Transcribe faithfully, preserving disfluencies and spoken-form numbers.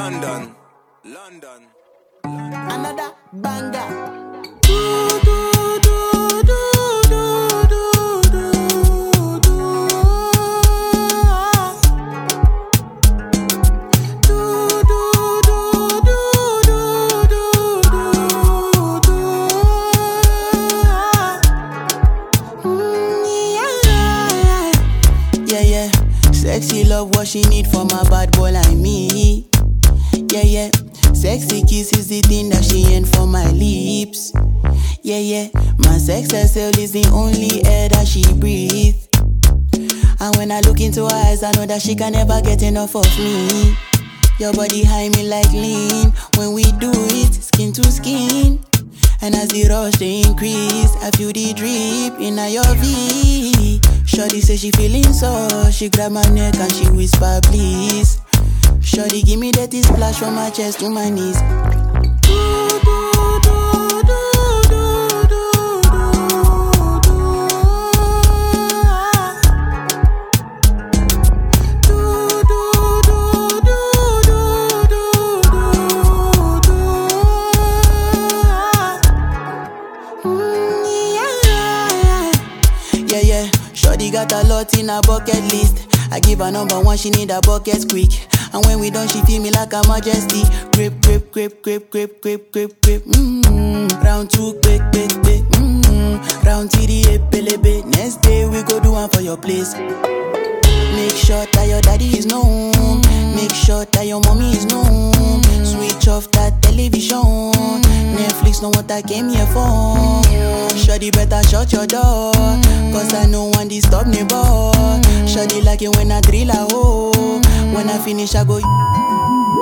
London, London, London. Another banger. Sexy love, what she need from a bad boy like me. Yeah, yeah. Sexy kiss is the thing that she ain't for my lips. Yeah, yeah. My sex herself is the only air that she breathes. And when I look into her eyes, I know that she can never get enough of me. Your body high me like lean. When we do it, skin to skin. And as the rush they increase, I feel the drip in your V. Shorty say she feeling so, she grab my neck and she whisper please. Shorty give me that splash from my chest to my knees. Yeah, yeah. Shorty got a lot in her bucket list. I give her number one, she need a bucket quick. And when we done, she feel me like a majesty. Grip, grip, grip, grip, grip, grip, grip, grip. Mm-hmm. Round two, quick, quick, quick. Mm-hmm. Round three, epelebe. Next day we go do one for your place. Make sure that your daddy is known. Make sure that your mommy is known. Switch off that television. Netflix know what I came here for. Shorty better shut your door, cause I know one disturb me boy. Shorty like it when I drill a hole. When I finish I go